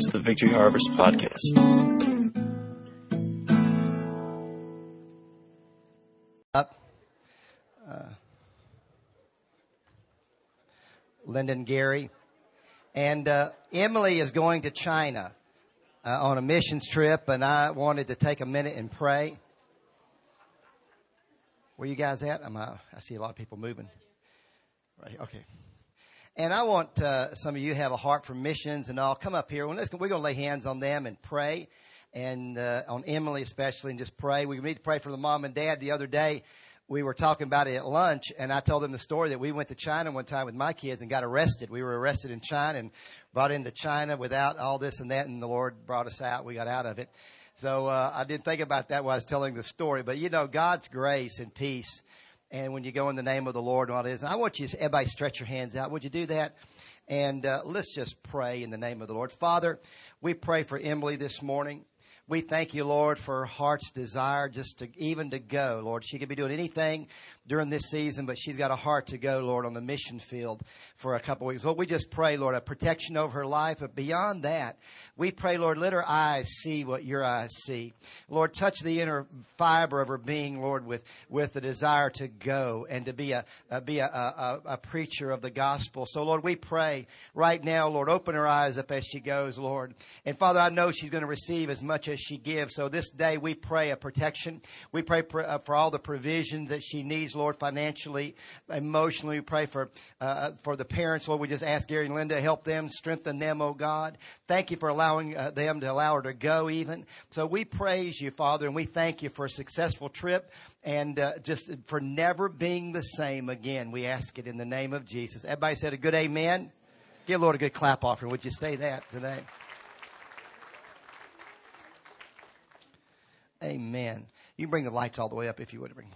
to the Victory Harvest Podcast. Linda and Gary. And Emily is going to China on a missions trip, and I wanted to take a minute and pray. Where you guys at? I see a lot of people moving. Right, okay. And I want some of you have a heart for missions and all. Come up here. We're going to lay hands on them and pray, and on Emily especially, and just pray. We need to pray for the mom and dad. The other day, we were talking about it at lunch, and I told them the story that we went to China one time with my kids and got arrested. We were arrested in China and brought into China without all this and that, and the Lord brought us out. We got out of it. So I didn't think about that while I was telling the story. But, you know, God's grace and peace, and when you go in the name of the Lord and all this, I want you to, everybody, stretch your hands out. Would you do that? And let's just pray in the name of the Lord. Father, we pray for Emily this morning. We thank you, Lord, for her heart's desire just to even to go, Lord. She could be doing anything during this season, but she's got a heart to go, Lord, on the mission field for a couple of weeks. Lord, we just pray, Lord, a protection over her life. But beyond that, we pray, Lord, let her eyes see what your eyes see. Lord, touch the inner fiber of her being, Lord, with the desire to go and to be a preacher of the gospel. So, Lord, we pray right now, Lord, open her eyes up as she goes, Lord. And, Father, I know she's going to receive as much as she gives. So this day we pray a protection. We pray for all the provisions that she needs, Lord, financially, emotionally. We pray for the parents, Lord. We just ask Gary and Linda to help them, strengthen them, oh God. Thank you for allowing them to allow her to go even. So we praise you, Father, and we thank you for a successful trip and just for never being the same again. We ask it in the name of Jesus. Everybody said a good amen. Give the Lord a good clap offering. Would you say that today? Amen. You can bring the lights all the way up if you would bring.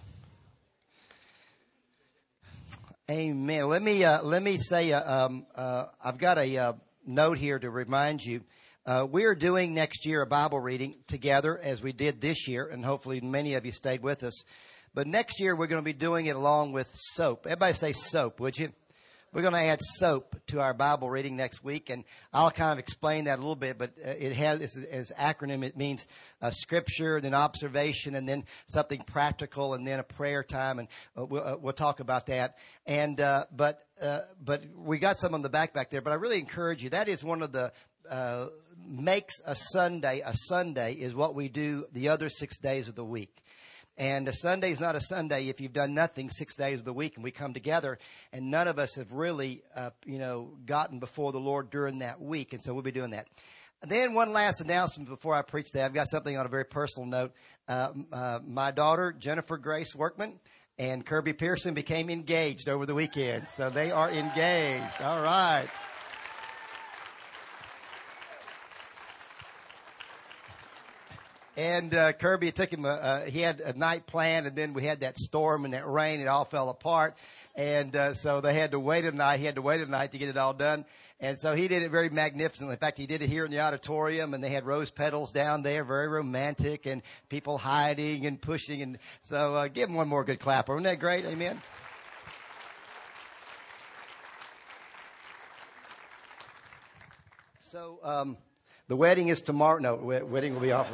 Amen. Let me say, I've got a note here to remind you. We are doing next year a Bible reading together as we did this year, and hopefully many of you stayed with us. But next year we're going to be doing it along with soap. Everybody say soap, would you? We're going to add soap to our Bible reading next week, and I'll kind of explain that a little bit, but it has as acronym. It means scripture, then observation, and then something practical, and then a prayer time, and we'll talk about that. And but we got some on the back there, but I really encourage you. That is one of the makes a Sunday is what we do the other 6 days of the week. And a Sunday is not a Sunday if you've done nothing 6 days of the week, and we come together, and none of us have really, gotten before the Lord during that week, and so we'll be doing that. And then one last announcement before I preach that. I've got something on a very personal note. My daughter, Jennifer Grace Workman, and Kirby Pearson became engaged over the weekend, so they are engaged. All right. And Kirby, it took him, he had a night planned, and then we had that storm and that rain. It all fell apart. And so they had to wait a night. He had to wait a night to get it all done. And so he did it very magnificently. In fact, he did it here in the auditorium, and they had rose petals down there, very romantic, and people hiding and pushing. And so give him one more good clap. Wasn't that great? Amen. So the wedding is tomorrow. No, wedding will be off.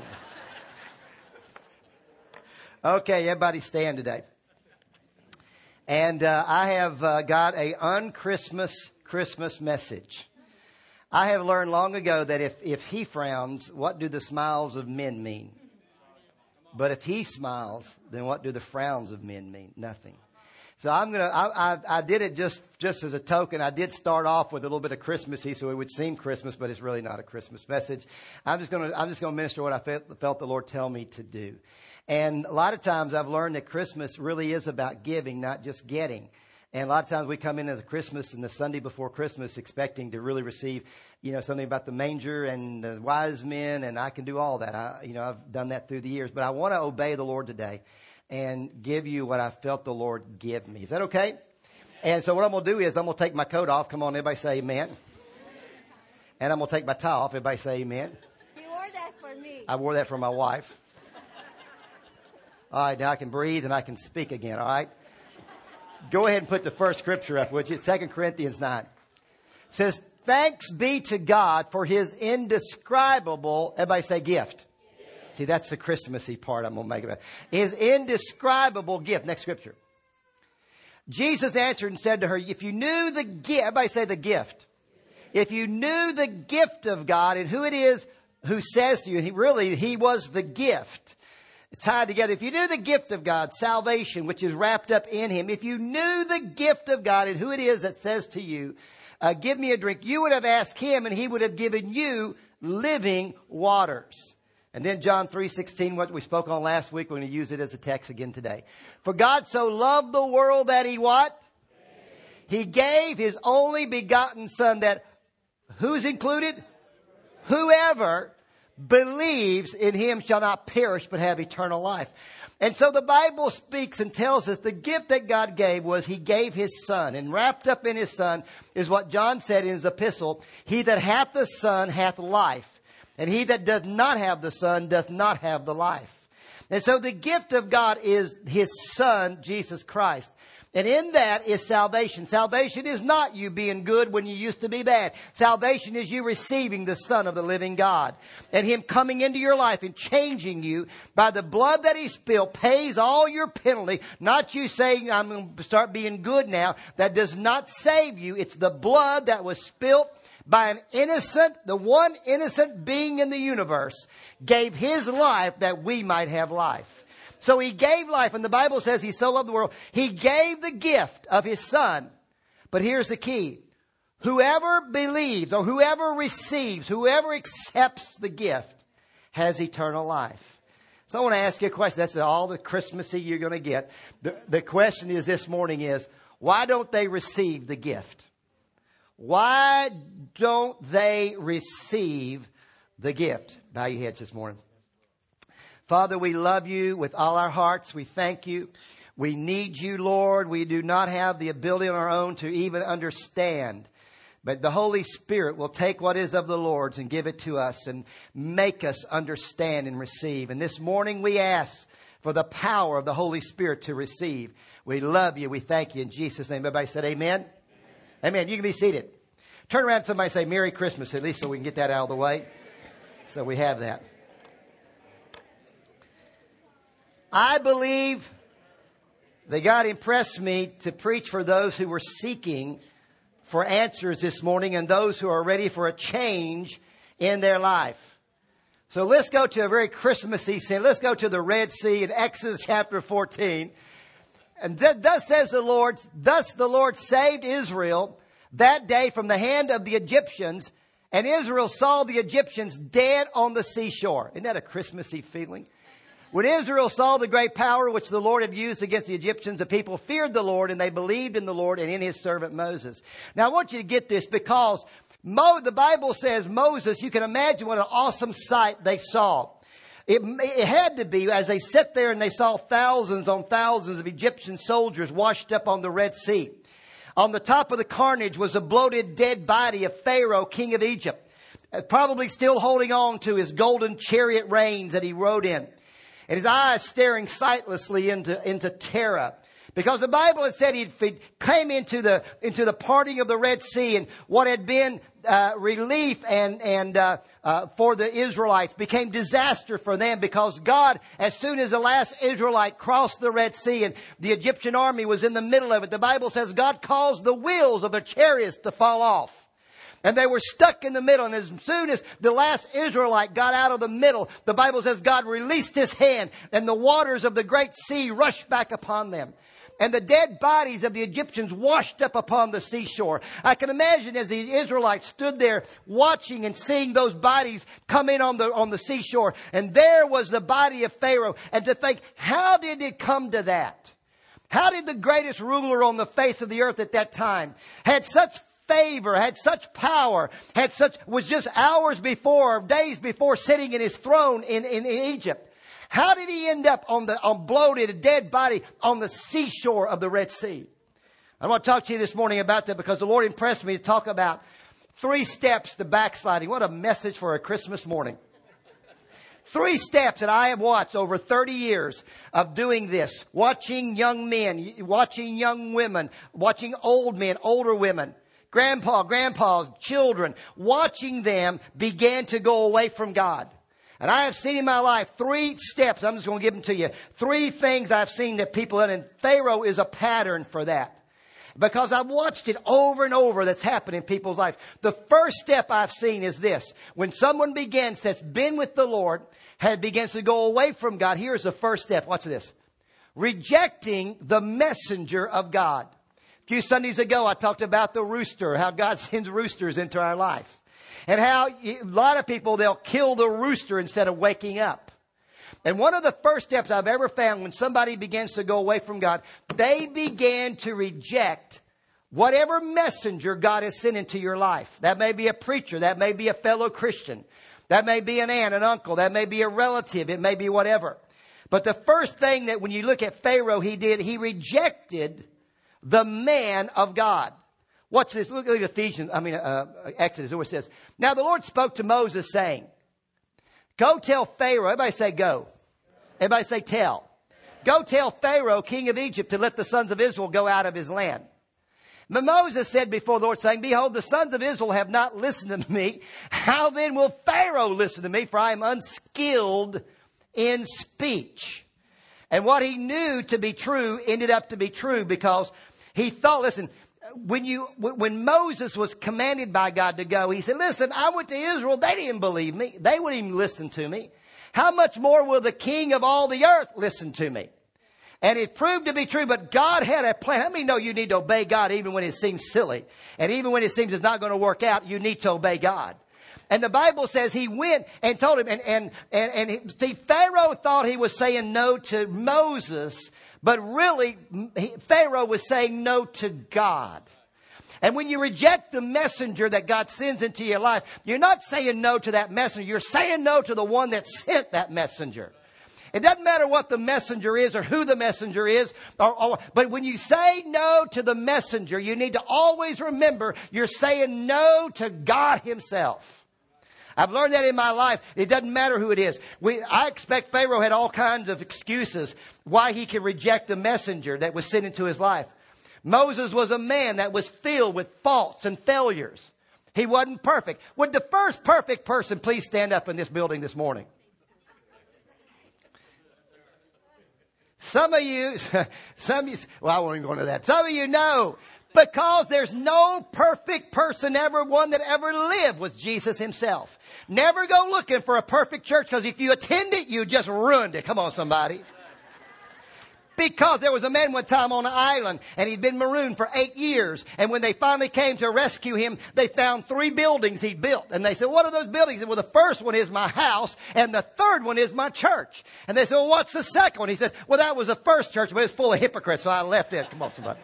Okay, everybody stand today. And I have got a Christmas message. I have learned long ago that if he frowns, what do the smiles of men mean? But if he smiles, then what do the frowns of men mean? Nothing. So I did it just as a token. I did start off with a little bit of Christmassy, so it would seem Christmas, but it's really not a Christmas message. I'm just going to minister what I felt the Lord tell me to do. And a lot of times I've learned that Christmas really is about giving, not just getting. And a lot of times we come into the Christmas and the Sunday before Christmas expecting to really receive, something about the manger and the wise men, and I can do all that. I've done that through the years, but I want to obey the Lord today and give you what I felt the Lord give me. Is that okay? And so what I'm going to do is I'm going to take my coat off. Come on, everybody say amen. And I'm going to take my tie off. Everybody say amen. You wore that for me. I wore that for my wife. All right, now I can breathe and I can speak again, all right? Go ahead and put the first scripture up, would you? 2 Corinthians 9. It says, Thanks be to God for his indescribable, everybody say gift. See, that's the Christmassy part I'm going to make about it. His indescribable gift. Next scripture. Jesus answered and said to her, if you knew the gift, everybody say the gift. If you knew the gift of God and who it is who says to you, he was the gift. It's tied together. If you knew the gift of God, salvation, which is wrapped up in him. If you knew the gift of God and who it is that says to you, give me a drink, you would have asked him and he would have given you living waters. And then John 3:16, what we spoke on last week, we're going to use it as a text again today. For God so loved the world that he what? He gave his only begotten son that, who's included? Whoever believes in him shall not perish but have eternal life. And so the Bible speaks and tells us the gift that God gave was he gave his son. And wrapped up in his son is what John said in his epistle. He that hath the son hath life. And he that doth not have the son doth not have the life. And so the gift of God is his son, Jesus Christ. And in that is salvation. Salvation is not you being good when you used to be bad. Salvation is you receiving the Son of the living God. And him coming into your life and changing you by the blood that he spilled pays all your penalty. Not you saying, I'm going to start being good now. That does not save you. It's the blood that was spilled by an innocent, the one innocent being in the universe, gave his life that we might have life. So he gave life, and the Bible says he so loved the world. He gave the gift of his son. But here's the key. Whoever believes or whoever receives, whoever accepts the gift has eternal life. So I want to ask you a question. That's all the Christmassy you're going to get. The question is this morning is, why don't they receive the gift? Why don't they receive the gift? Bow your heads this morning. Father, we love you with all our hearts. We thank you. We need you, Lord. We do not have the ability on our own to even understand. But the Holy Spirit will take what is of the Lord's and give it to us and make us understand and receive. And this morning we ask for the power of the Holy Spirit to receive. We love you. We thank you. In Jesus' name, everybody said amen. Amen. You can be seated. Turn around to somebody and say Merry Christmas, at least so we can get that out of the way. So we have that. I believe that God impressed me to preach for those who were seeking for answers this morning and those who are ready for a change in their life. So let's go to a very Christmassy scene. Let's go to the Red Sea in Exodus chapter 14. And thus says the Lord, thus the Lord saved Israel that day from the hand of the Egyptians, and Israel saw the Egyptians dead on the seashore. Isn't that a Christmassy feeling? When Israel saw the great power which the Lord had used against the Egyptians, the people feared the Lord and they believed in the Lord and in his servant Moses. Now I want you to get this because the Bible says Moses, you can imagine what an awesome sight they saw. It had to be as they sat there and they saw thousands on thousands of Egyptian soldiers washed up on the Red Sea. On the top of the carnage was a bloated dead body of Pharaoh, king of Egypt, probably still holding on to his golden chariot reins that he rode in. And his eyes staring sightlessly into terror. Because the Bible had said he came into the parting of the Red Sea, and what had been relief and for the Israelites became disaster for them, because God, as soon as the last Israelite crossed the Red Sea and the Egyptian army was in the middle of it, the Bible says God caused the wheels of their chariots to fall off. And they were stuck in the middle. And as soon as the last Israelite got out of the middle, the Bible says God released his hand and the waters of the great sea rushed back upon them. And the dead bodies of the Egyptians washed up upon the seashore. I can imagine as the Israelites stood there watching and seeing those bodies come in on the seashore. And there was the body of Pharaoh. And to think, how did it come to that? How did the greatest ruler on the face of the earth at that time had such favor, had such power, was just hours before, days before sitting in his throne in Egypt? How did he end up on bloated, a dead body on the seashore of the Red Sea? I want to talk to you this morning about that because the Lord impressed me to talk about 3 steps to backsliding. What a message for a Christmas morning. 3 steps that I have watched over 30 years of doing this. Watching young men, watching young women, watching old men, older women grandpa's children, watching them began to go away from God. And I have seen in my life 3 steps. I'm just going to give them to you. 3 things I've seen that people done. And Pharaoh is a pattern for that. Because I've watched it over and over that's happened in people's life. The first step I've seen is this. When someone that's been with the Lord, begins to go away from God, here's the first step. Watch this. Rejecting the messenger of God. A few Sundays ago, I talked about the rooster, how God sends roosters into our life. And how a lot of people, they'll kill the rooster instead of waking up. And one of the first steps I've ever found when somebody begins to go away from God, they began to reject whatever messenger God has sent into your life. That may be a preacher. That may be a fellow Christian. That may be an aunt, an uncle. That may be a relative. It may be whatever. But the first thing that when you look at Pharaoh, he did, he rejected the man of God. Watch this. Look at Exodus, where it says, "Now the Lord spoke to Moses, saying, go tell Pharaoh," everybody say go. Everybody say tell. "Go tell Pharaoh, king of Egypt, to let the sons of Israel go out of his land." But Moses said before the Lord, saying, "Behold, the sons of Israel have not listened to me. How then will Pharaoh listen to me? For I am unskilled in speech." And what he knew to be true ended up to be true, because he thought, listen, when Moses was commanded by God to go, he said, "Listen, I went to Israel. They didn't believe me. They wouldn't even listen to me. How much more will the king of all the earth listen to me?" And it proved to be true, but God had a plan. How many know you need to obey God even when it seems silly? And even when it seems it's not going to work out, you need to obey God. And the Bible says he went and told him, see, Pharaoh thought he was saying no to Moses, but really, Pharaoh was saying no to God. And when you reject the messenger that God sends into your life, you're not saying no to that messenger. You're saying no to the one that sent that messenger. It doesn't matter what the messenger is or who the messenger is. But when you say no to the messenger, you need to always remember you're saying no to God himself. I've learned that in my life. It doesn't matter who it is. I expect Pharaoh had all kinds of excuses why he could reject the messenger that was sent into his life. Moses was a man that was filled with faults and failures. He wasn't perfect. Would the first perfect person please stand up in this building this morning? Some of you, well, I won't even go into that. Some of you know, because there's no perfect person ever, one that ever lived, was Jesus himself. Never go looking for a perfect church, because if you attend it, you just ruined it. Come on, somebody. Because there was a man one time on an island, and he'd been marooned for 8 years. And when they finally came to rescue him, they found 3 buildings he'd built. And they said, "What are those buildings?" He said, "Well, the first one is my house, and the third one is my church." And they said, "Well, what's the second one?" He said, "Well, that was the first church, but it was full of hypocrites, so I left it." Come on, somebody.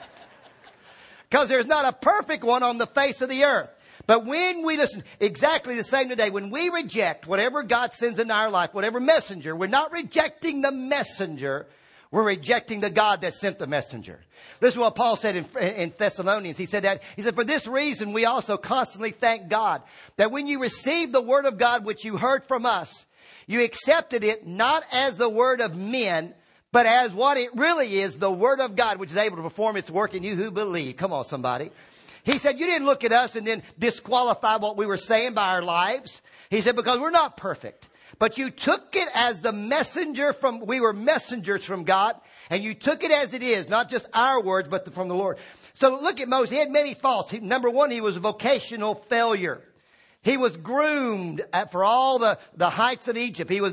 Because there's not a perfect one on the face of the earth. But when we listen, exactly the same today, when we reject whatever God sends in our life, whatever messenger, we're not rejecting the messenger. We're rejecting the God that sent the messenger. This is what Paul said in Thessalonians. He said, "For this reason, we also constantly thank God that when you received the word of God, which you heard from us, you accepted it not as the word of men, but as what it really is, the word of God, which is able to perform its work in you who believe." Come on, somebody. He said, you didn't look at us and then disqualify what we were saying by our lives. He said, because we're not perfect. But you took it as the messenger we were messengers from God. And you took it as it is, not just our words, but from the Lord. So look at Moses. He had many faults. Number one, he was a vocational failure. He was groomed for all the heights of Egypt. He was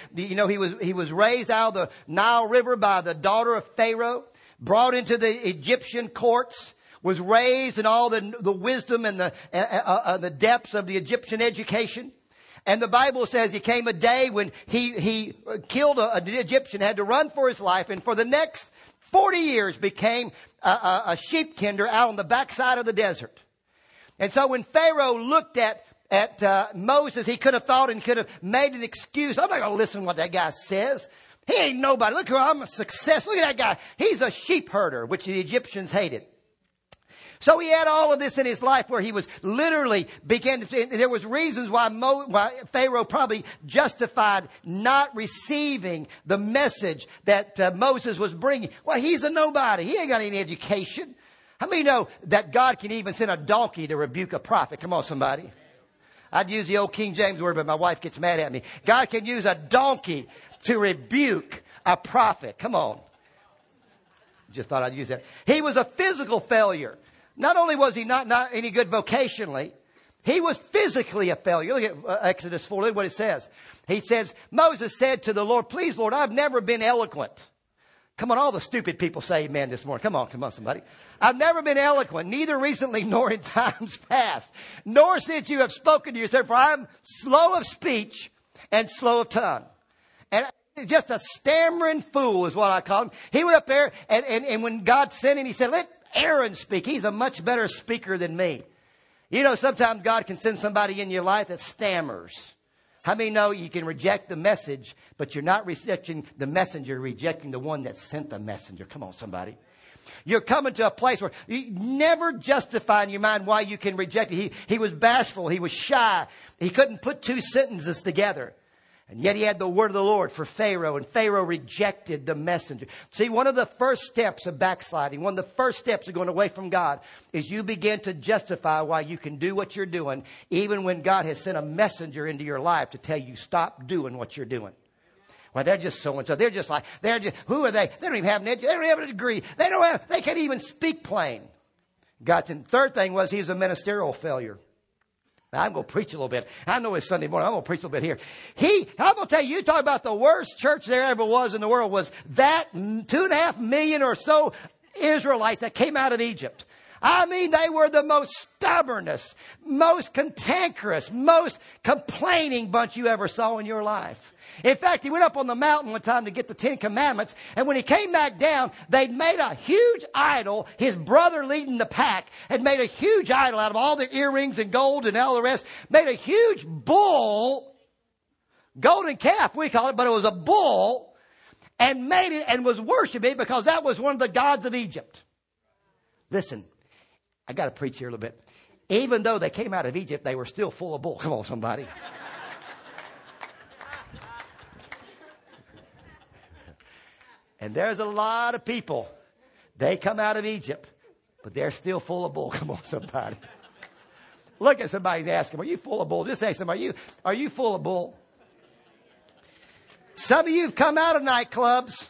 he was raised out of the Nile River by the daughter of Pharaoh, brought into the Egyptian courts, was raised in all the wisdom and the depths of the Egyptian education. And the Bible says there came a day when he killed an Egyptian, had to run for his life, and for the next 40 years became a sheep tender out on the backside of the desert. And so when Pharaoh looked at Moses, he could have thought and could have made an excuse. I'm not going to listen to what that guy says. He ain't nobody. Look, I'm a success. Look at that guy. He's a sheep herder, which the Egyptians hated. So he had all of this in his life where he was literally there was reasons why Pharaoh probably justified not receiving the message that Moses was bringing. Well, he's a nobody. He ain't got any education. How many know that God can even send a donkey to rebuke a prophet? Come on, somebody. I'd use the old King James word, but my wife gets mad at me. God can use a donkey to rebuke a prophet. Come on. Just thought I'd use that. He was a physical failure. Not only was he not any good vocationally, he was physically a failure. Look at Exodus 4. Look what it says. He says, Moses said to the Lord, please, Lord, I've never been eloquent. Come on, all the stupid people say amen this morning. Come on, somebody. I've never been eloquent, neither recently nor in times past, nor since you have spoken to yourself, for I am slow of speech and slow of tongue. And just a stammering fool is what I call him. He went up there, and when God sent him, he said, let Aaron speak. He's a much better speaker than me. You know, sometimes God can send somebody in your life that stammers. How many know you can reject the message, but you're not rejecting the messenger, you're rejecting the one that sent the messenger? Come on, somebody. You're coming to a place where you never justify in your mind why you can reject it. He was bashful. He was shy. He couldn't put two sentences together. And yet he had the word of the Lord for Pharaoh, and Pharaoh rejected the messenger. See, one of the first steps of backsliding, one of the first steps of going away from God, is you begin to justify why you can do what you're doing, even when God has sent a messenger into your life to tell you stop doing what you're doing. Well, they're just so-and-so. Who are they? They don't even have an education. They don't have a degree. They can't even speak plain. God's in. Third thing was he was a ministerial failure. Now, I'm going to preach a little bit. I know it's Sunday morning. I'm going to preach a little bit here. I'm going to tell you, talk about the worst church there ever was in the world was that 2.5 million or so Israelites that came out of Egypt. I mean, they were the most stubbornest, most cantankerous, most complaining bunch you ever saw in your life. In fact, he went up on the mountain one time to get the 10 Commandments. And when he came back down, they'd made a huge idol. His brother leading the pack had made a huge idol out of all the earrings and gold and all the rest. Made a huge bull, golden calf we call it, but it was a bull. And made it and was worshiping it because that was one of the gods of Egypt. Listen, I got to preach here a little bit. Even though they came out of Egypt, they were still full of bull. Come on, somebody. And there's a lot of people, they come out of Egypt, but they're still full of bull. Come on, somebody. Look at somebody and ask them, are you full of bull? Just say to them, are you full of bull? Some of you have come out of nightclubs,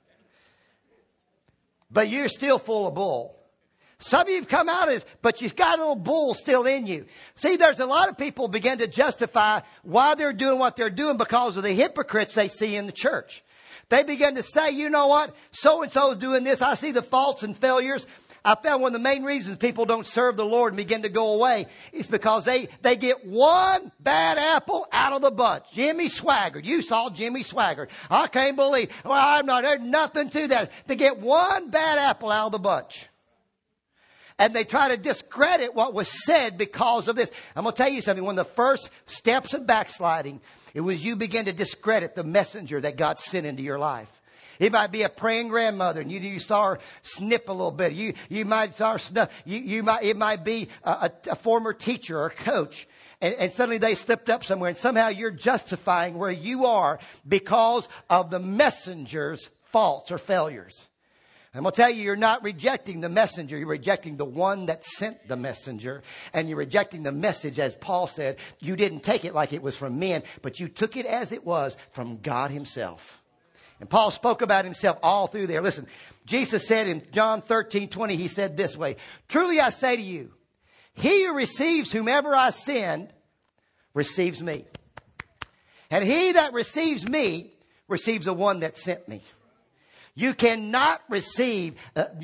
but you're still full of bull. Some of you have come out of it, but you've got a little bull still in you. See, there's a lot of people begin to justify why they're doing what they're doing because of the hypocrites they see in the church. They begin to say, you know what? So-and-so is doing this. I see the faults and failures. I found one of the main reasons people don't serve the Lord and begin to go away is because they get one bad apple out of the bunch. Jimmy Swaggart. You saw Jimmy Swaggart. I can't believe. Well, there's nothing to that. They get one bad apple out of the bunch. And they try to discredit what was said because of this. I'm going to tell you something. One of the first steps of backsliding, it was you begin to discredit the messenger that God sent into your life. It might be a praying grandmother, and you saw her snip a little bit. You might saw her snuff. It might be a former teacher or coach, and suddenly they slipped up somewhere, and somehow you're justifying where you are because of the messenger's faults or failures. I'm going to tell you, you're not rejecting the messenger. You're rejecting the one that sent the messenger. And you're rejecting the message, as Paul said. You didn't take it like it was from men, but you took it as it was from God himself. And Paul spoke about himself all through there. Listen, Jesus said in John 13:20, he said this way, truly I say to you, he who receives whomever I send receives me. And he that receives me receives the one that sent me. You cannot reject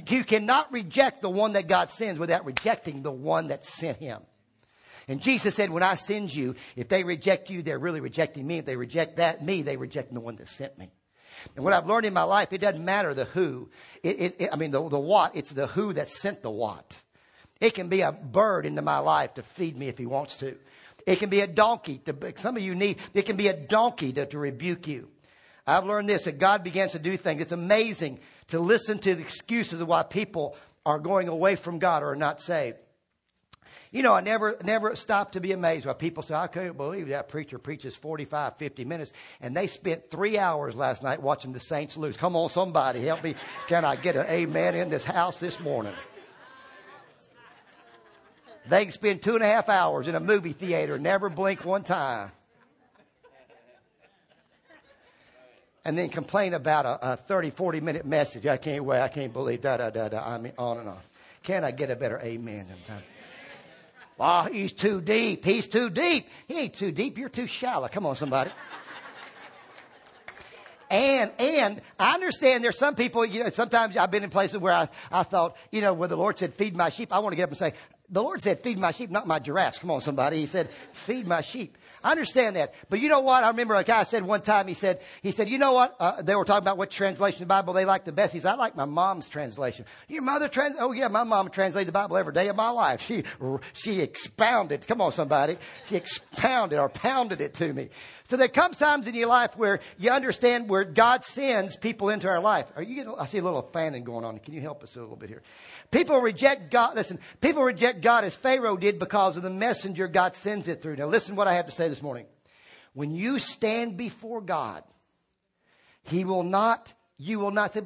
the one that God sends without rejecting the one that sent him. And Jesus said, when I send you, if they reject you, they're really rejecting me. If they reject me, they reject the one that sent me. And what I've learned in my life, it doesn't matter the who. The what, it's the who that sent the what. It can be a bird into my life to feed me if he wants to. It can be a donkey. Some of you it can be a donkey to rebuke you. I've learned this, that God begins to do things. It's amazing to listen to the excuses of why people are going away from God or are not saved. You know, I never stop to be amazed when people say, I can't believe that preacher preaches 45, 50 minutes. And they spent 3 hours last night watching the Saints lose. Come on, somebody help me. Can I get an amen in this house this morning? They can spend 2.5 hours in a movie theater and never blink one time. And then complain about a 30, 40-minute message. I can't wait. I can't believe da-da-da-da. I mean, on and on. Can I get a better amen sometime? Oh, he's too deep. He's too deep. He ain't too deep. You're too shallow. Come on, somebody. And I understand there's some people, sometimes I've been in places where I thought, where the Lord said, feed my sheep. I want to get up and say, the Lord said, feed my sheep, not my giraffes. Come on, somebody. He said, feed my sheep. I understand that. But you know what? I remember a guy said one time, he said, you know what? They were talking about what translation of the Bible they like the best. He said, I like my mom's translation. Your mother Oh yeah, my mom translated the Bible every day of my life. She expounded. Come on, somebody. She expounded or pounded it to me. So there comes times in your life where you understand where God sends people into our life. I see a little fanning going on. Can you help us a little bit here? People reject God. Listen, people reject God as Pharaoh did because of the messenger God sends it through. Now listen what I have to say this morning. When you stand before God, you will not say,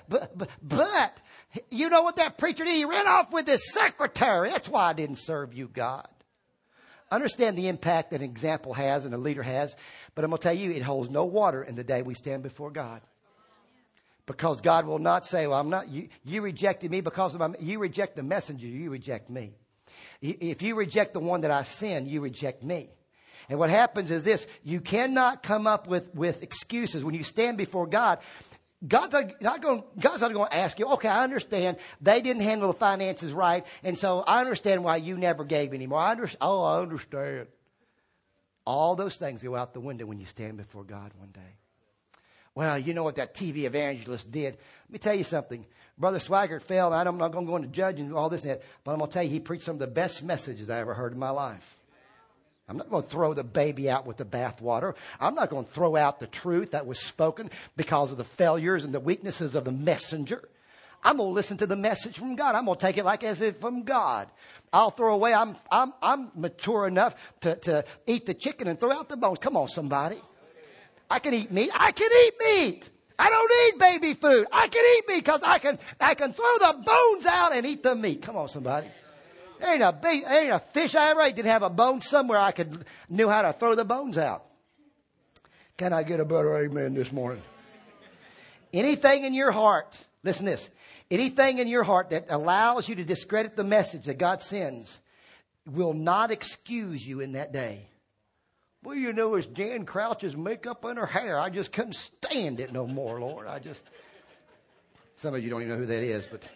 but, you know what that preacher did? He ran off with his secretary. That's why I didn't serve you, God. Understand the impact that an example has and a leader has. But I'm going to tell you, it holds no water in the day we stand before God. Because God will not say, well, I'm not, you rejected me because of you reject the messenger, you reject me. If you reject the one that I send, you reject me. And what happens is this, you cannot come up with excuses. When you stand before God, God's not going to ask you, okay, I understand they didn't handle the finances right. And so I understand why you never gave anymore. I understand. All those things go out the window when you stand before God one day. Well, you know what that TV evangelist did. Let me tell you something. Brother Swaggart fell, and I'm not going to go into judging all this and that, but I'm going to tell you, he preached some of the best messages I ever heard in my life. I'm not going to throw the baby out with the bathwater. I'm not going to throw out the truth that was spoken because of the failures and the weaknesses of the messenger. I'm going to listen to the message from God. I'm going to take it like as if from God. I'll throw away. I'm mature enough to eat the chicken and throw out the bones. Come on, somebody. I can eat meat. I can eat meat. I don't need baby food. I can eat meat because I can throw the bones out and eat the meat. Come on, somebody. There ain't a fish I ever ate didn't have a bone somewhere I knew how to throw the bones out. Can I get a better amen this morning? Anything in your heart, listen to this. Anything in your heart that allows you to discredit the message that God sends will not excuse you in that day. Well, it's Jan Crouch's makeup and her hair. I just couldn't stand it no more, Lord. Some of you don't even know who that is, but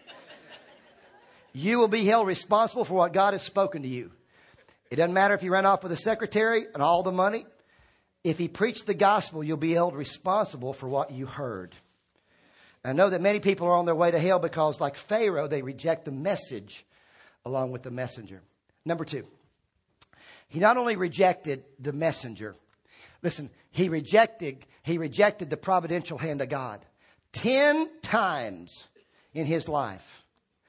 you will be held responsible for what God has spoken to you. It doesn't matter if you ran off with a secretary and all the money. If he preached the gospel, you'll be held responsible for what you heard. I know that many people are on their way to hell because, like Pharaoh, they reject the message along with the messenger. Number 2. He not only rejected the messenger. Listen, he rejected the providential hand of God. 10 times in his life.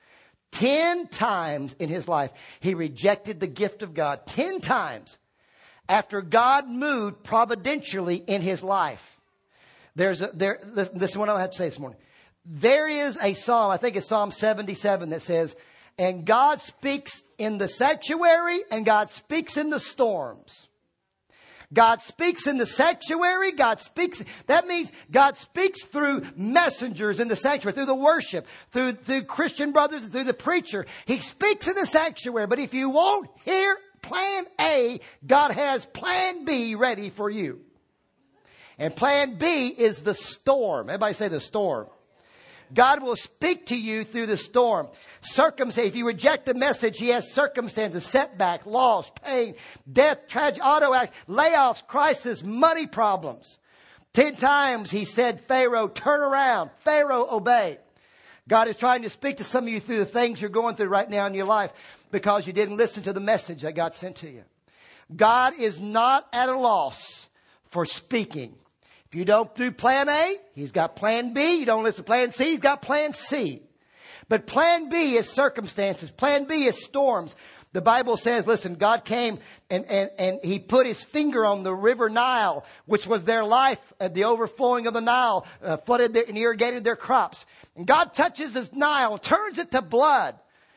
10 times in his life, he rejected the gift of God. 10 times after God moved providentially in his life. Listen to what I have to say this morning. There is a psalm, I think it's Psalm 77, that says, and God speaks in the sanctuary and God speaks in the storms. God speaks in the sanctuary. That means God speaks through messengers in the sanctuary, through the worship, through Christian brothers, through the preacher. He speaks in the sanctuary. But if you won't hear plan A, God has plan B ready for you. And plan B is the storm. Everybody say the storm. God will speak to you through the storm. If you reject the message, he has circumstances, setback, loss, pain, death, tragic, auto accident, layoffs, crisis, money problems. 10 times he said, Pharaoh, turn around. Pharaoh, obey. God is trying to speak to some of you through the things you're going through right now in your life because you didn't listen to the message that God sent to you. God is not at a loss for speaking. If you don't do plan A, he's got plan B. You don't listen to plan C, he's got plan C. But plan B is circumstances. Plan B is storms. The Bible says, listen, God came and he put his finger on the river Nile, which was their life. The overflowing of the Nile flooded and irrigated their crops. And God touches this Nile, turns it to blood.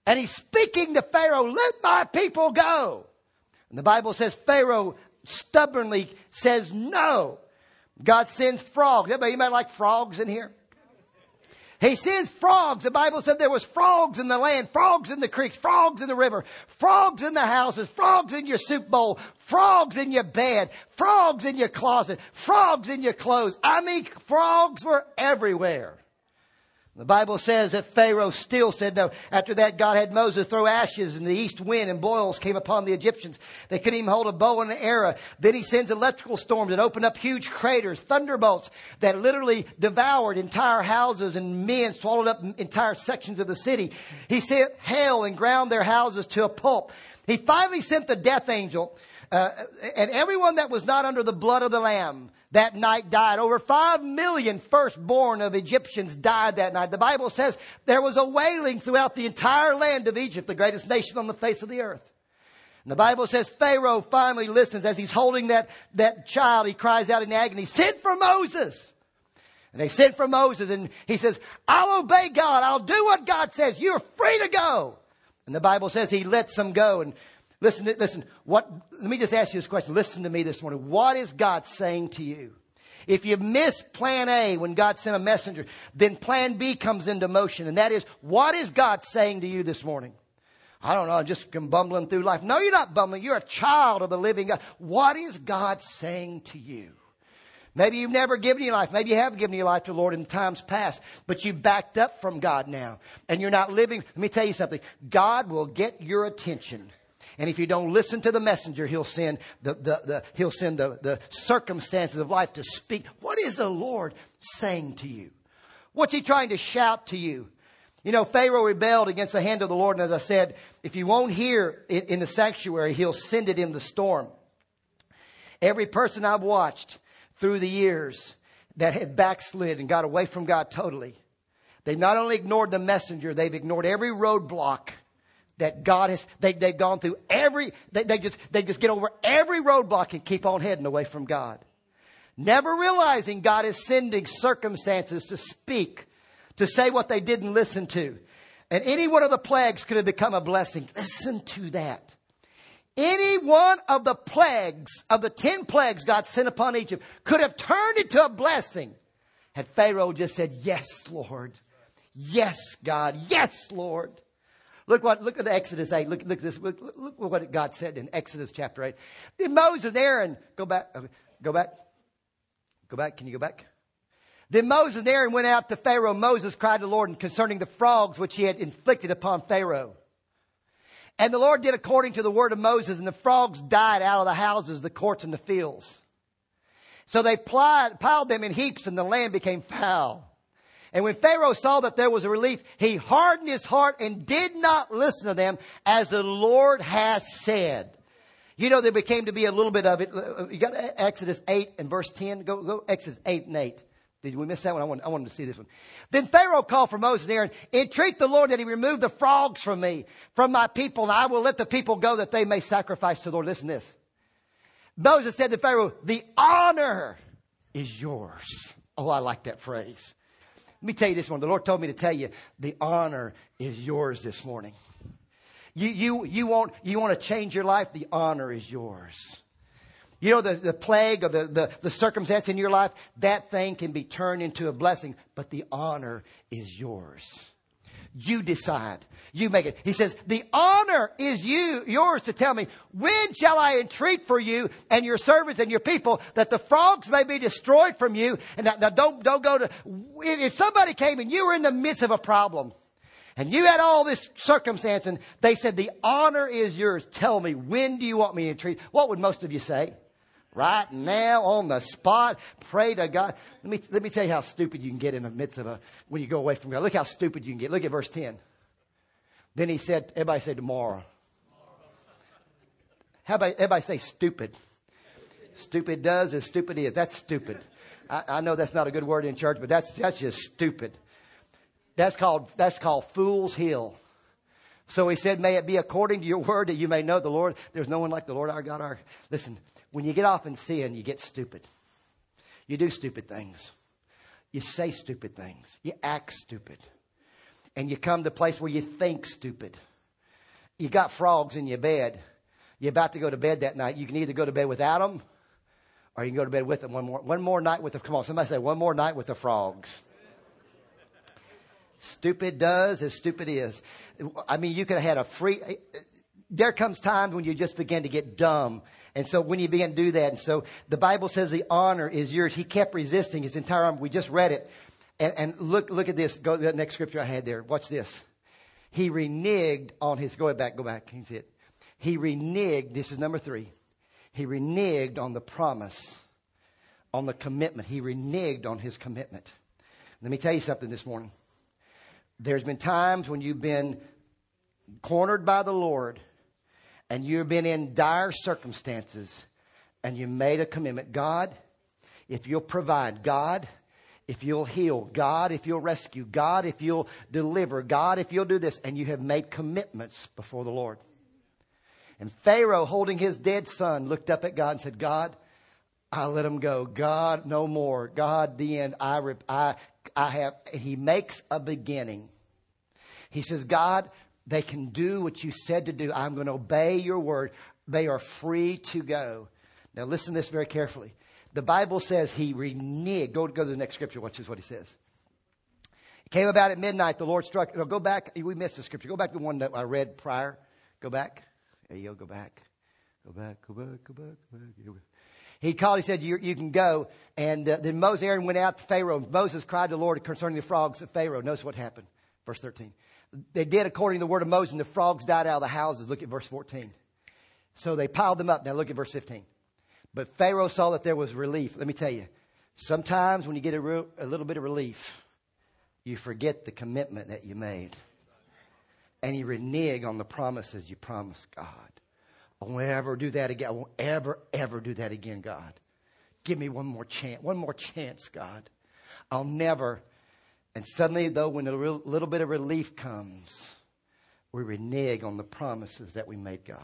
And he's speaking to Pharaoh, let my people go. And the Bible says Pharaoh stubbornly says no. God sends frogs. Anybody like frogs in here? He sends frogs. The Bible said there was frogs in the land, frogs in the creeks, frogs in the river, frogs in the houses, frogs in your soup bowl, frogs in your bed, frogs in your closet, frogs in your clothes. I mean, frogs were everywhere. The Bible says that Pharaoh still said no. After that, God had Moses throw ashes in the east wind and boils came upon the Egyptians. They couldn't even hold a bow and an arrow. Then he sends electrical storms that open up huge craters, thunderbolts that literally devoured entire houses and men swallowed up entire sections of the city. He sent hail and ground their houses to a pulp. He finally sent the death angel, and everyone that was not under the blood of the Lamb that night died. Over 5 million firstborn of Egyptians died that night. The Bible says there was a wailing throughout the entire land of Egypt, the greatest nation on the face of the earth. And the Bible says Pharaoh finally listens as he's holding that child. He cries out in agony, send for Moses. And they sent for Moses and he says, I'll obey God. I'll do what God says. You're free to go. And the Bible says he lets them go. And listen, let me just ask you this question. Listen to me this morning. What is God saying to you? If you miss plan A when God sent a messenger, then plan B comes into motion. And that is, what is God saying to you this morning? I don't know. I'm just bumbling through life. No, you're not bumbling. You're a child of the living God. What is God saying to you? Maybe you've never given your life. Maybe you have given your life to the Lord in times past, but you backed up from God now and you're not living. Let me tell you something. God will get your attention. And if you don't listen to the messenger, he'll send the circumstances of life to speak. What is the Lord saying to you? What's he trying to shout to you? You know, Pharaoh rebelled against the hand of the Lord. And as I said, if you won't hear it in the sanctuary, he'll send it in the storm. Every person I've watched through the years that had backslid and got away from God totally, they not only ignored the messenger, they've ignored every roadblock that God has. They've gone through they just get over every roadblock and keep on heading away from God, never realizing God is sending circumstances to speak, to say what they didn't listen to. And any one of the plagues could have become a blessing. Listen to that. Any one of the plagues, of the 10 plagues God sent upon Egypt, could have turned into a blessing had Pharaoh just said, yes, Lord. Yes, God. Yes, Lord. Look at Exodus 8. Look what God said in Exodus chapter 8. Then Moses and Aaron, go back. Can you go back? Then Moses and Aaron went out to Pharaoh. Moses cried to the Lord concerning the frogs which he had inflicted upon Pharaoh. And the Lord did according to the word of Moses, and the frogs died out of the houses, the courts, and the fields. So they piled them in heaps, and the land became foul. And when Pharaoh saw that there was a relief, he hardened his heart and did not listen to them, as the Lord has said. You know, there became to be a little bit of it. You got Exodus 8 and verse 10. Go Exodus 8 and 8. Did we miss that one? I wanted to see this one. Then Pharaoh called for Moses and Aaron, entreat the Lord that he remove the frogs from me, from my people, and I will let the people go that they may sacrifice to the Lord. Listen to this. Moses said to Pharaoh, the honor is yours. Oh, I like that phrase. Let me tell you this one. The Lord told me to tell you, the honor is yours this morning. You want to change your life? The honor is yours. You know, the plague or the circumstance in your life, that thing can be turned into a blessing, but the honor is yours. You decide. You make it. He says, the honor is yours to tell me, when shall I entreat for you and your servants and your people that the frogs may be destroyed from you? And now don't go to, if somebody came and you were in the midst of a problem and you had all this circumstance and they said, the honor is yours. Tell me, when do you want me to entreat? What would most of you say? Right now, on the spot, pray to God. Let me tell you how stupid you can get in the midst of when you go away from God. Look how stupid you can get. Look at verse 10. Then he said, everybody say tomorrow. How about everybody say stupid? Stupid does as stupid is. That's stupid. I know that's not a good word in church, but that's just stupid. That's called Fool's Hill. So he said, may it be according to your word that you may know the Lord. There's no one like the Lord our God. Listen. When you get off in sin, you get stupid. You do stupid things. You say stupid things. You act stupid. And you come to a place where you think stupid. You got frogs in your bed. You're about to go to bed that night. You can either go to bed without them or you can go to bed with them one more night with the, come on, somebody say one more night with the frogs. Stupid does as stupid is. I mean, you could have had there comes times when you just begin to get dumb. And so when you begin to do that, and so the Bible says the honor is yours. He kept resisting his entire arm. We just read it. And look at this. Go to the next scripture I had there. Watch this. He reneged on his, go back. Can you see it? He reneged, this is number 3. He reneged on the promise, on the commitment. He reneged on his commitment. Let me tell you something this morning. There's been times when you've been cornered by the Lord and you've been in dire circumstances and you made a commitment. God, if you'll provide, God, if you'll heal, God, if you'll rescue, God, if you'll deliver, God, if you'll do this, and you have made commitments before the Lord. And Pharaoh, holding his dead son, looked up at God and said, God, I'll let him go. God, no more. God, the end. I have. He makes a beginning. He says, God, they can do what you said to do. I'm going to obey your word. They are free to go. Now listen to this very carefully. The Bible says he reneged. Go to the next scripture. Watch this, what he says. It came about at midnight. The Lord struck. No, go back. We missed the scripture. Go back to the one that I read prior. Go back. There you go. Go back. Go back. He called. He said, you can go. And then Moses, Aaron went out to Pharaoh. Moses cried to the Lord concerning the frogs of Pharaoh. Notice what happened. Verse 13. They did according to the word of Moses, and the frogs died out of the houses. Look at verse 14. So they piled them up. Now look at verse 15. But Pharaoh saw that there was relief. Let me tell you, sometimes when you get a little bit of relief, you forget the commitment that you made. And you renege on the promises you promised God. I won't ever do that again. I won't ever do that again, God. Give me one more chance. One more chance, God. I'll never. And suddenly, though, when a little bit of relief comes, we renege on the promises that we made God.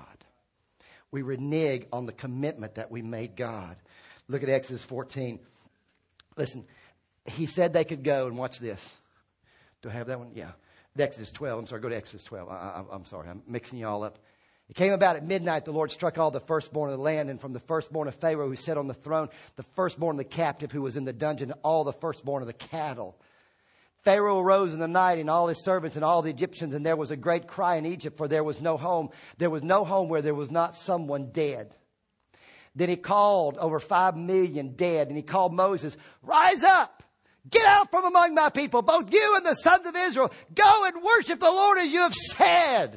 We renege on the commitment that we made God. Look at Exodus 14. Listen, he said they could go, and watch this. Do I have that one? Yeah. Exodus 12. I'm sorry, go to Exodus 12. I'm sorry, I'm mixing you all up. It came about at midnight, the Lord struck all the firstborn of the land, and from the firstborn of Pharaoh who sat on the throne, the firstborn of the captive who was in the dungeon, and all the firstborn of the cattle. Pharaoh arose in the night, and all his servants and all the Egyptians, and there was a great cry in Egypt, for there was no home. There was no home where there was not someone dead. Then he called over 5 million dead, and he called Moses, rise up! Get out from among my people, both you and the sons of Israel. Go and worship the Lord as you have said.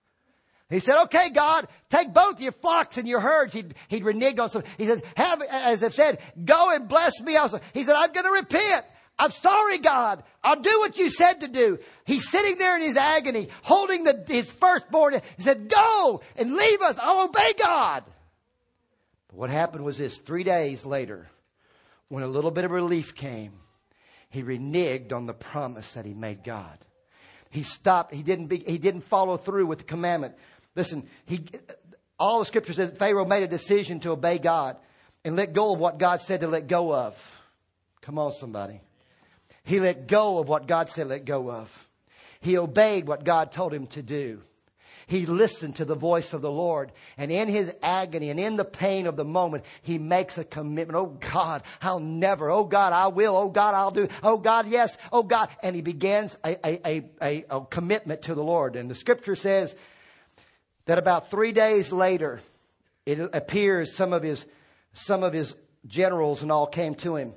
He said, okay, God, take both your flocks and your herds. He'd reneged on some. He says, as I've said, go and bless me also. He said, I'm going to repent. I'm sorry, God. I'll do what you said to do. He's sitting there in his agony, holding his firstborn. He said, go and leave us. I'll obey God. But what happened was this. 3 days later, when a little bit of relief came, he reneged on the promise that he made God. He stopped. He didn't follow through with the commandment. Listen, all the scripture says Pharaoh made a decision to obey God and let go of what God said to let go of. Come on, somebody. He let go of what God said let go of. He obeyed what God told him to do. He listened to the voice of the Lord. And in his agony and in the pain of the moment, he makes a commitment. Oh God, I'll never. Oh God, I will. Oh God, I'll do. Oh God, yes. Oh God. And he begins a commitment to the Lord. And the scripture says that about 3 days later, it appears some of his generals and all came to him.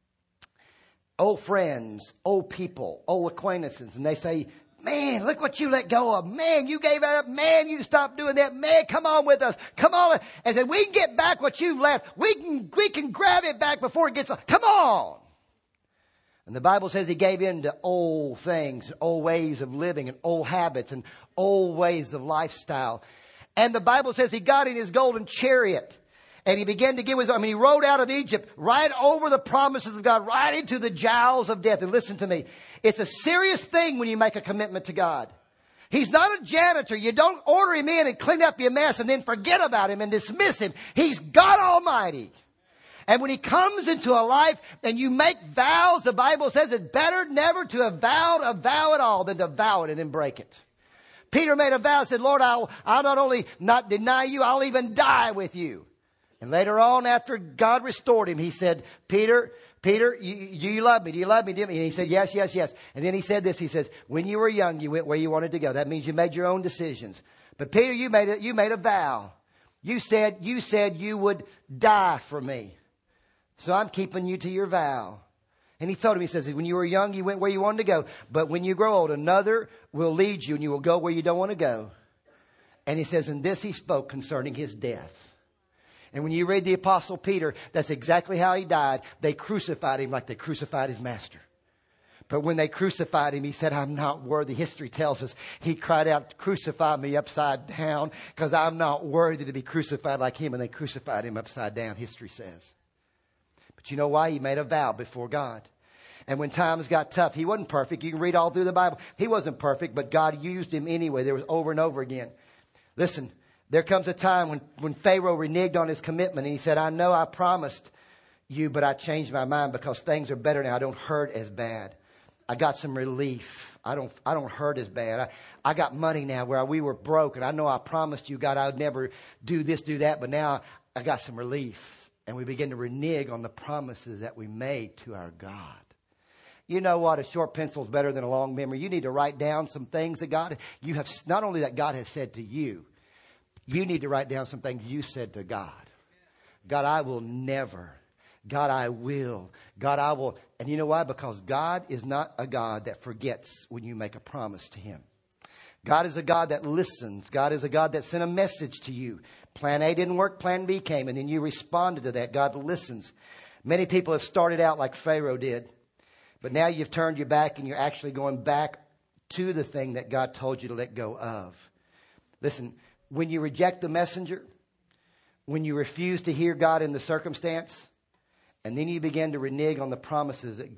Old friends, old people, old acquaintances. And they say, man, look what you let go of. Man, you gave that up. Man, you stopped doing that. Man, come on with us. Come on. And said, we can get back what you left. We can grab it back before it gets on. Come on. And the Bible says he gave in to old things, old ways of living and old habits and old ways of lifestyle. And the Bible says he got in his golden chariot. And he began to give he rode out of Egypt right over the promises of God, right into the jowls of death. And listen to me. It's a serious thing when you make a commitment to God. He's not a janitor. You don't order him in and clean up your mess and then forget about him and dismiss him. He's God Almighty. And when he comes into a life and you make vows, the Bible says it's better never to have vowed a vow at all than to vow it and then break it. Peter made a vow and said, Lord, I'll not only not deny you, I'll even die with you. And later on, after God restored him, he said, Peter, do you love me? Do you love me? And he said, yes, yes, yes. And then he said this, he says, when you were young, you went where you wanted to go. That means you made your own decisions. But Peter, you made a vow. You said you would die for me. So I'm keeping you to your vow. And he told him, he says, when you were young, you went where you wanted to go. But when you grow old, another will lead you and you will go where you don't want to go. And he says, and this he spoke concerning his death. And when you read the Apostle Peter, that's exactly how he died. They crucified him like they crucified his master. But when they crucified him, he said, I'm not worthy. History tells us he cried out, crucify me upside down because I'm not worthy to be crucified like him. And they crucified him upside down, history says. But you know why? He made a vow before God. And when times got tough, he wasn't perfect. You can read all through the Bible. He wasn't perfect, but God used him anyway. There was over and over again. Listen, there comes a time when Pharaoh reneged on his commitment and he said, I know I promised you, but I changed my mind because things are better now. I don't hurt as bad. I got some relief. I don't hurt as bad. I got money now where we were broke. And I know I promised you, God, I would never do this, do that. But now I got some relief. And we begin to renege on the promises that we made to our God. You know what? A short pencil is better than a long memory. You need to write down some things that you have, not only that God has said to you, you need to write down some things you said to God. God, I will never. God, I will. God, I will. And you know why? Because God is not a God that forgets when you make a promise to him. God is a God that listens. God is a God that sent a message to you. Plan A didn't work. Plan B came. And then you responded to that. God listens. Many people have started out like Pharaoh did. But now you've turned your back and you're actually going back to the thing that God told you to let go of. Listen, when you reject the messenger, when you refuse to hear God in the circumstance, and then you begin to renege on the promises that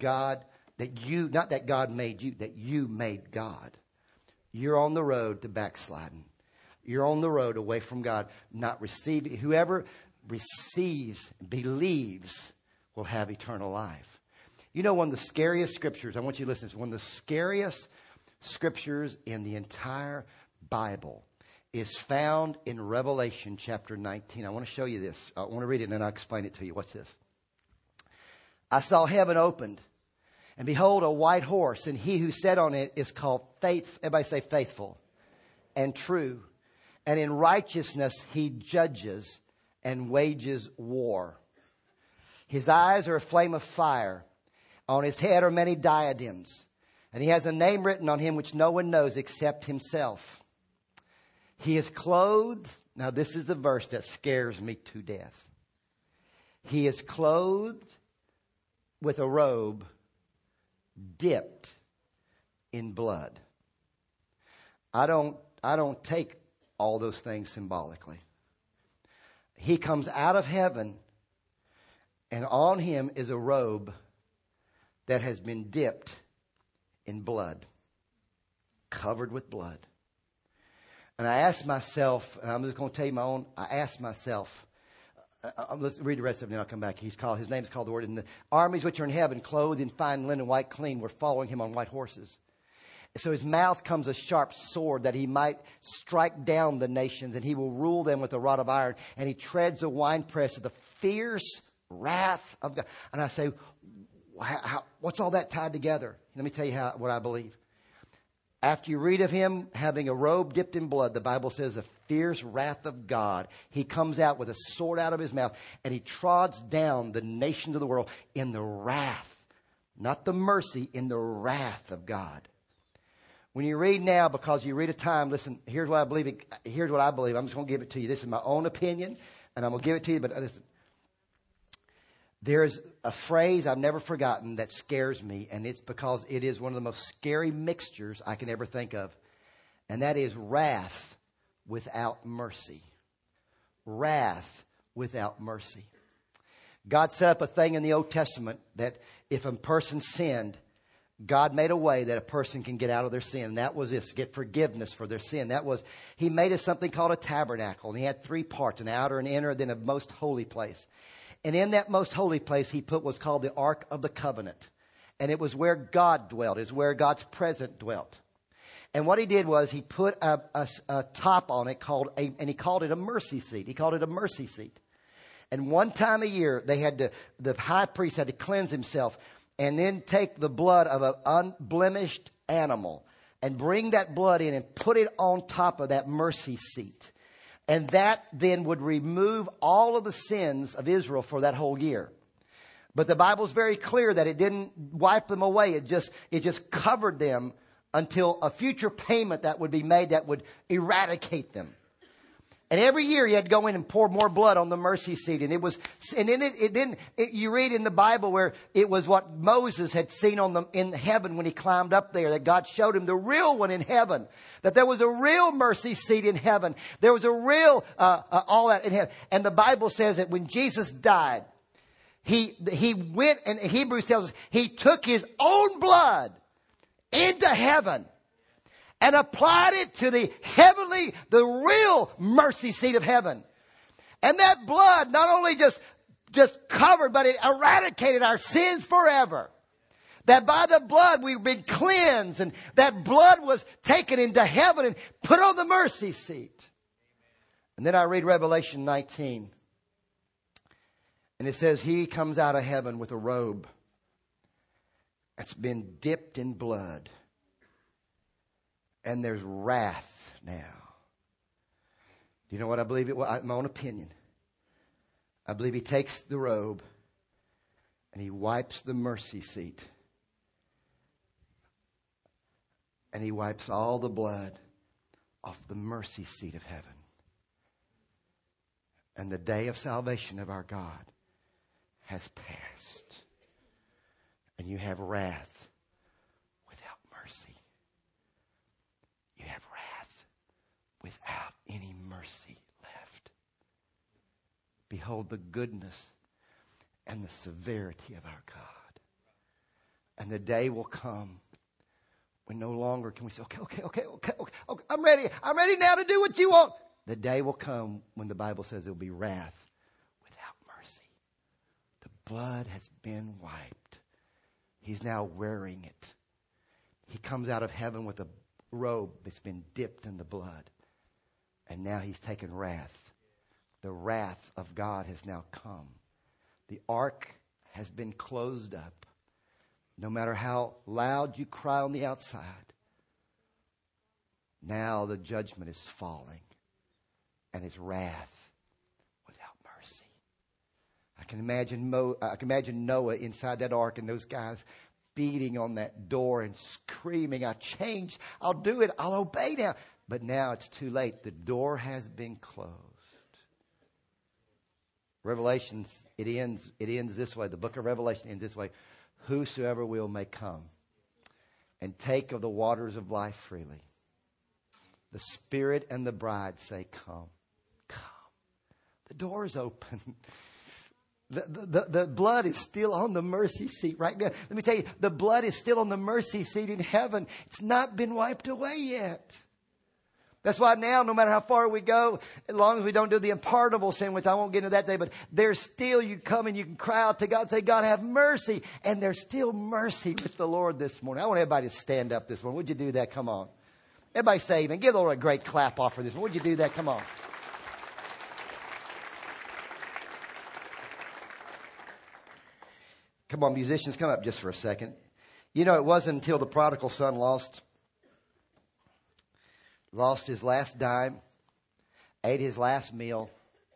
not that God made you, that you made God. You're on the road to backsliding. You're on the road away from God, not receiving. Whoever receives, believes, will have eternal life. You know, one of the scariest scriptures, I want you to listen to this, one of the scariest scriptures in the entire Bible is found in Revelation chapter 19. I want to show you this. I want to read it and then I'll explain it to you. What's this? I saw heaven opened, and behold, a white horse, and he who sat on it is called faithful. Everybody say faithful and true. And in righteousness he judges and wages war. His eyes are a flame of fire. On his head are many diadems. And he has a name written on him which no one knows except himself. He is clothed. Now this is the verse that scares me to death. He is clothed with a robe dipped in blood. I don't take all those things symbolically. He comes out of heaven, and on him is a robe that has been dipped in blood, covered with blood. And I asked myself, and I'm just going to tell you I asked myself, let's read the rest of it and I'll come back. His name is called the Word. And the armies which are in heaven, clothed in fine linen, white clean, were following him on white horses. So his mouth comes a sharp sword that he might strike down the nations, and he will rule them with a rod of iron. And he treads the winepress of the fierce wrath of God. And I say, what's all that tied together? Let me tell you what I believe. After you read of him having a robe dipped in blood, the Bible says the fierce wrath of God. He comes out with a sword out of his mouth, and he trods down the nations of the world in the wrath, not the mercy, in the wrath of God. When you read now, because you read a time, listen, here's what I believe. Here's what I believe. I'm just going to give it to you. This is my own opinion, and I'm going to give it to you. But listen, there's a phrase I've never forgotten that scares me, and it's because it is one of the most scary mixtures I can ever think of. And that is wrath without mercy. Wrath without mercy. God set up a thing in the Old Testament that if a person sinned, God made a way that a person can get out of their sin. That was this, get forgiveness for their sin. He made us something called a tabernacle. And he had three parts, an outer, an inner, then a most holy place. And in that most holy place, he put what's called the Ark of the Covenant. And it was where God dwelt. It was where God's presence dwelt. And what he did was he put a top on it and he called it a mercy seat. He called it a mercy seat. And one time a year, the high priest had to cleanse himself and then take the blood of an unblemished animal and bring that blood in and put it on top of that mercy seat. And that then would remove all of the sins of Israel for that whole year. But the Bible's very clear that it didn't wipe them away. It just covered them until a future payment that would be made that would eradicate them. And every year he had to go in and pour more blood on the mercy seat. And you read in the Bible where it was what Moses had seen in heaven when he climbed up there, that God showed him the real one in heaven, that there was a real mercy seat in heaven. There was a real, all that in heaven. And the Bible says that when Jesus died, he went, and Hebrews tells us, he took his own blood into heaven and applied it to the real mercy seat of heaven. And that blood not only just covered, but it eradicated our sins forever. That by the blood we've been cleansed, and that blood was taken into heaven and put on the mercy seat. And then I read Revelation 19. And it says, he comes out of heaven with a robe that's been dipped in blood. And there's wrath now. Do you know what I believe it was? My own opinion. I believe he takes the robe and he wipes the mercy seat. And he wipes all the blood off the mercy seat of heaven. And the day of salvation of our God has passed. And you have wrath without mercy. You have wrath without any mercy left. Behold the goodness and the severity of our God. And the day will come when no longer can we say, okay, I'm ready now to do what you want. The day will come when the Bible says there will be wrath without mercy. The blood has been wiped. He's now wearing it. He comes out of heaven with a robe that's been dipped in the blood. And now he's taken wrath. The wrath of God has now come. The ark has been closed up. No matter how loud you cry on the outside, now the judgment is falling. And it's wrath without mercy. I can imagine Noah inside that ark and those guys beating on that door and screaming, I changed, I'll do it, I'll obey now. But now it's too late. The door has been closed. Revelations, it ends this way. The book of Revelation ends this way. Whosoever will may come and take of the waters of life freely. The Spirit and the bride say, come. Come. The door is open. The blood is still on the mercy seat right now. Let me tell you, the blood is still on the mercy seat in heaven. It's not been wiped away yet. That's why now, no matter how far we go, as long as we don't do the unpardonable sin, which I won't get into that day, but there's still, you come and you can cry out to God and say, God, have mercy. And there's still mercy with the Lord this morning. I want everybody to stand up this morning. Would you do that? Come on. Everybody say amen. Give the Lord a great clap off for this. Would you do that? Come on. Come on, musicians, come up just for a second. You know, it wasn't until the prodigal son lost his last dime, ate his last meal,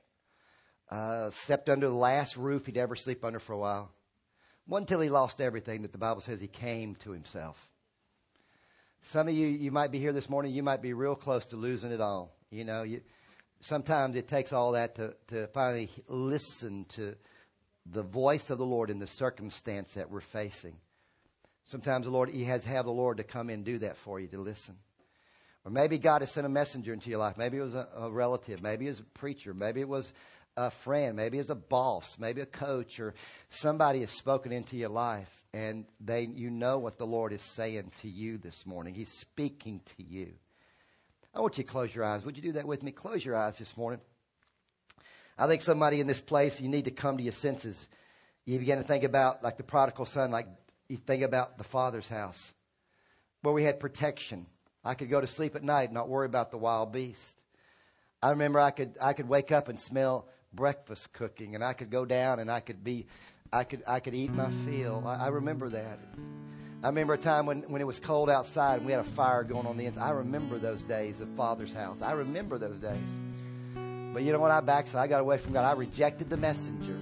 slept under the last roof he'd ever sleep under for a while. It wasn't until he lost everything that the Bible says he came to himself. Some of you might be here this morning, you might be real close to losing it all. You know, sometimes it takes all that to finally listen to the voice of the Lord in the circumstance that we're facing. Sometimes the Lord, you have to have the Lord to come in and do that for you, to listen. Or maybe God has sent a messenger into your life. Maybe it was a relative. Maybe it was a preacher. Maybe it was a friend. Maybe it was a boss. Maybe a coach. Or somebody has spoken into your life. And you know what the Lord is saying to you this morning. He's speaking to you. I want you to close your eyes. Would you do that with me? Close your eyes this morning. I think somebody in this place, you need to come to your senses. You begin to think about, like the prodigal son, like you think about the Father's house, where we had protection. I could go to sleep at night and not worry about the wild beast. I remember I could wake up and smell breakfast cooking, and I could go down and I could eat my fill. I remember that. I remember a time when it was cold outside and we had a fire going on the inside. I remember those days at Father's house. I remember those days. But you know what? I backslid. I got away from God. I rejected the messenger.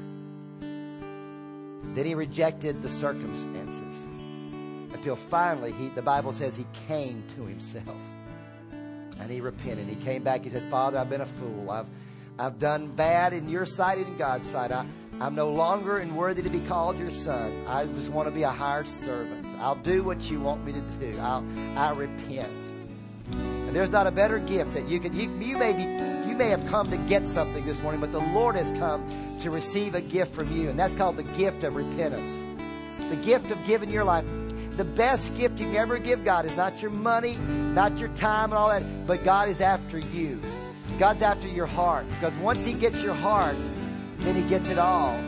Then he rejected the circumstances. Until finally, the Bible says he came to himself. And he repented. He came back. He said, Father, I've been a fool. I've done bad in your sight and in God's sight. I'm no longer worthy to be called your son. I just want to be a hired servant. I'll do what you want me to do. I repent. And there's not a better gift that you may have come to get something this morning, but the Lord has come to receive a gift from you. And that's called the gift of repentance. The gift of giving your life. The best gift you can ever give God is not your money, not your time and all that, but God is after you. God's after your heart. Because once he gets your heart, then he gets it all.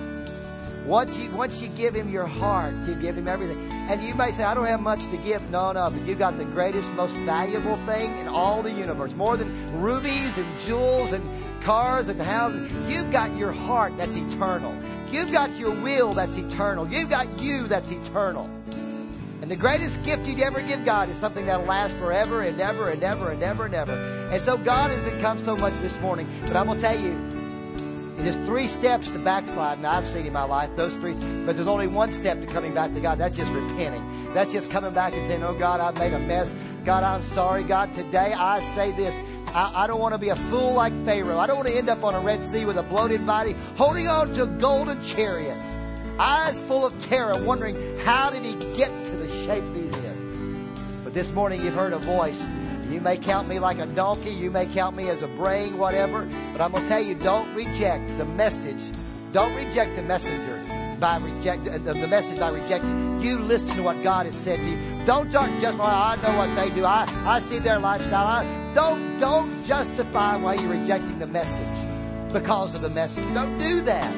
Once you give him your heart, you give him everything. And you may say, I don't have much to give. No, but you got the greatest, most valuable thing in all the universe. More than rubies and jewels and cars and houses. You've got your heart that's eternal. You've got your will that's eternal. You've got you that's eternal. And the greatest gift you'd ever give God is something that'll last forever and ever and ever and ever and ever. And so God hasn't come so much this morning. But I'm going to tell you, there's 3 steps to backsliding I've seen in my life. Those 3. But there's only 1 step to coming back to God. That's just repenting. That's just coming back and saying, oh God, I've made a mess. God, I'm sorry. God, today I say this. I don't want to be a fool like Pharaoh. I don't want to end up on a Red Sea with a bloated body, holding on to a golden chariot. Eyes full of terror, wondering how did he get to the shape he's in. But this morning you've heard a voice. You may count me like a donkey. You may count me as a braying, whatever. But I'm going to tell you, don't reject the message. Don't reject the messenger by rejecting. You listen to what God has said to you. Don't just, well, I know what they do. I see their lifestyle. Don't justify why you're rejecting the message because of the message. Don't do that.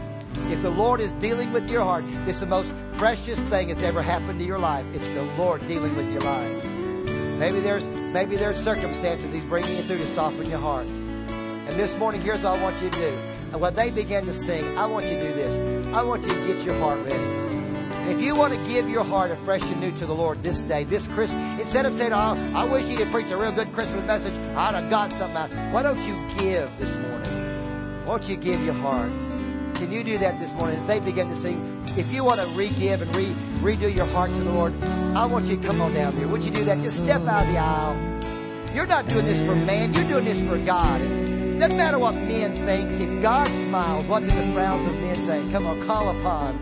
If the Lord is dealing with your heart, it's the most precious thing that's ever happened to your life. It's the Lord dealing with your life. Maybe there's circumstances he's bringing you through to soften your heart. And this morning, here's what I want you to do. And when they begin to sing, I want you to do this. I want you to get your heart ready. And if you want to give your heart afresh and new to the Lord this day, this Christmas, instead of saying, oh, I wish you could preach a real good Christmas message, I'd have got something out. Why don't you give this morning? Why don't you give your heart? Can you do that this morning? As they begin to sing, if you want to re-give and redo your heart to the Lord, I want you to come on down here. Would you do that? Just step out of the aisle. You're not doing this for man. You're doing this for God. It doesn't matter what men think. If God smiles, what do the frowns of men think? Come on, call upon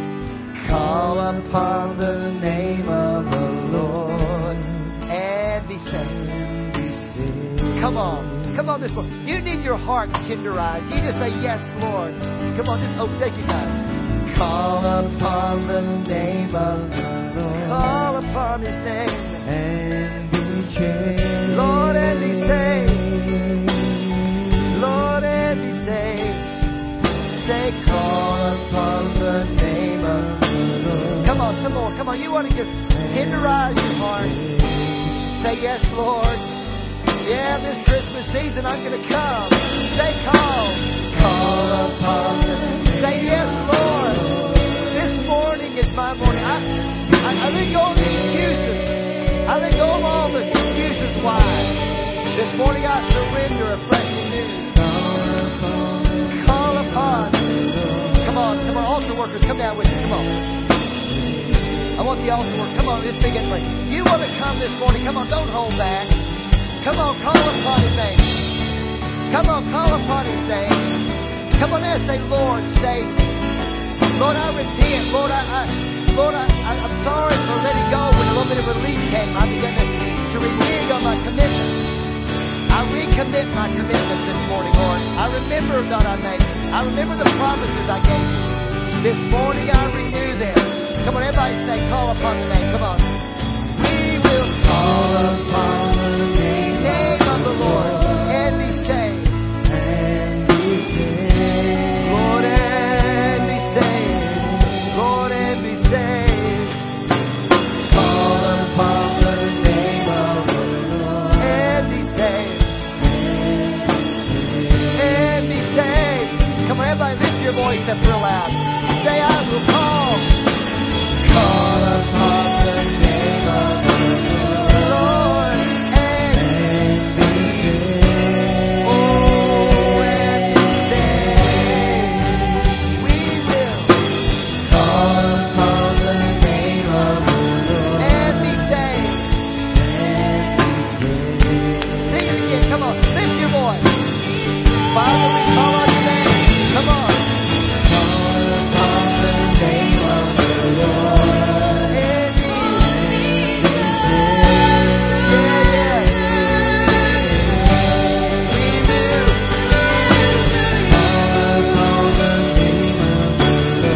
the name of the Lord and be saved. Come on this morning. You need your heart tenderized. You just say, yes, Lord. Come on, take your time. Call upon the name of the Lord. Call upon his name. And be changed. Lord, and be saved. Lord, and be saved. Say, call upon the name of the Lord. Come on, some more. Come on. You want to just tenderize your heart. Say, yes, Lord. Yeah, this Christmas season I'm going to come. Say, call upon the. Say, yes, Lord. This morning is my morning. I let go of the excuses. I let go of all the excuses why. This morning I surrender afresh and new. Call upon. Come on, altar workers, come down with me. Come on. I want the altar workers. Come on, let's begin to pray. You want to come this morning? Come on, don't hold back. Come on, call upon his name. Come on, call upon his name. Come on there, say, Lord, say, Lord, I repent. Lord, I'm sorry for letting go when a little bit of relief came. I began to renege on my commitment. I recommit my commitments this morning, Lord. I remember that I made. I remember the promises I gave you. This morning I renew them. Come on, everybody say, call upon the name. Come on. We will call upon the name of the Lord and be saved. And be saved. Lord, and be saved. Lord, and be saved. Call upon the name of the Lord. Raise up real loud. Say, I will call. Call upon the name of the Lord and be saved. Oh, and be saved. We will call upon the name of the Lord and be saved. Sing it again. Come on. Lift your voice. Father, we call on your name. Come on. Call upon the name of the Lord and be saved. Yeah, yeah. We will call upon the name of the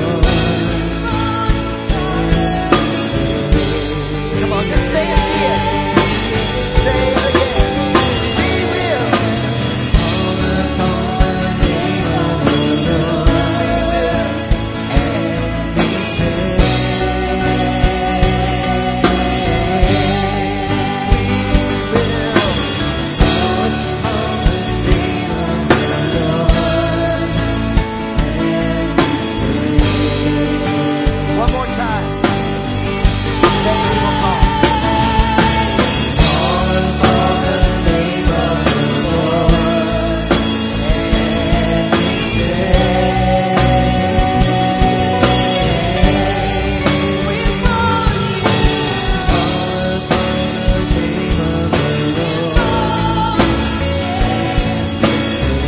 Lord. Come on, just say it again. Say it again. We will call upon the name of the Lord. We will and be saved. We will call upon the name of the Lord and be saved. One more time. Say we will call. Call upon the name of the Lord and be saved. We call upon the name of the Lord and be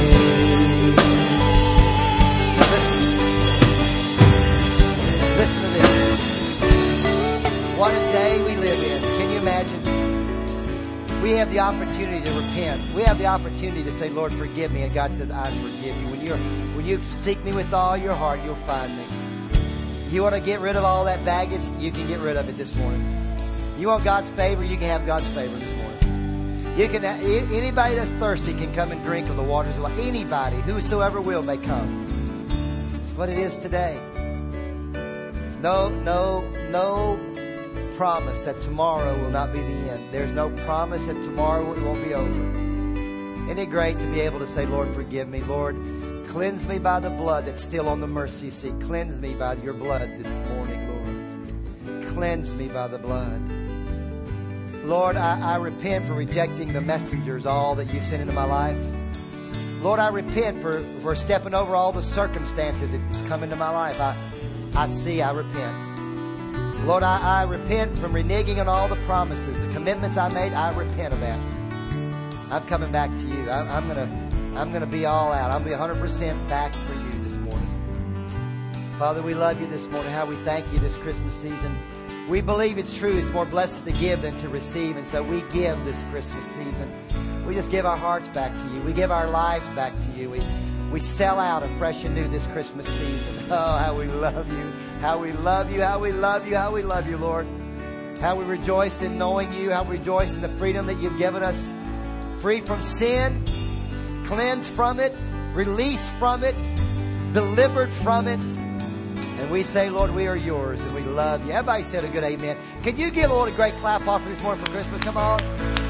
saved. Listen to this. What a day we live in. Can you imagine? We have the opportunity to repent. We have the opportunity to say, Lord, forgive me. And God says, I forgive you. When you seek me with all your heart, you'll find me. You want to get rid of all that baggage? You can get rid of it this morning. You want God's favor? You can have God's favor this morning. You can. Anybody that's thirsty can come and drink of the waters of life. Anybody, whosoever will, may come. It's what it is today. There's no promise that tomorrow will not be the end. There's no promise that tomorrow it won't be over. Isn't it great to be able to say, Lord, forgive me. Lord, cleanse me by the blood that's still on the mercy seat. Cleanse me by your blood this morning, Lord. Cleanse me by the blood. Lord, I repent for rejecting the messengers, all that you've sent into my life. Lord, I repent for stepping over all the circumstances that's come into my life. I repent. Lord, I repent from reneging on all the promises, the commitments I made. I repent of that. I'm coming back to you. I'm gonna be all out. I'm gonna be 100% back for you this morning. Father, we love you this morning. How we thank you this Christmas season. We believe it's true. It's more blessed to give than to receive. And so we give this Christmas season. We just give our hearts back to you. We give our lives back to you. We sell out afresh and new this Christmas season. Oh, how we love you. How we love you. How we love you. How we love you, Lord. How we rejoice in knowing you. How we rejoice in the freedom that you've given us. Free from sin. Cleansed from it. Released from it. Delivered from it. And we say, Lord, we are yours and we love you. Everybody said a good amen. Can you give the Lord a great clap off this morning for Christmas? Come on.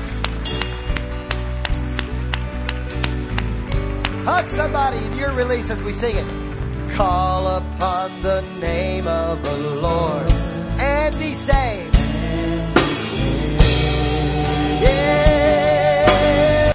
Hug somebody in your release as we sing it. Call upon the name of the Lord and be saved. Yeah.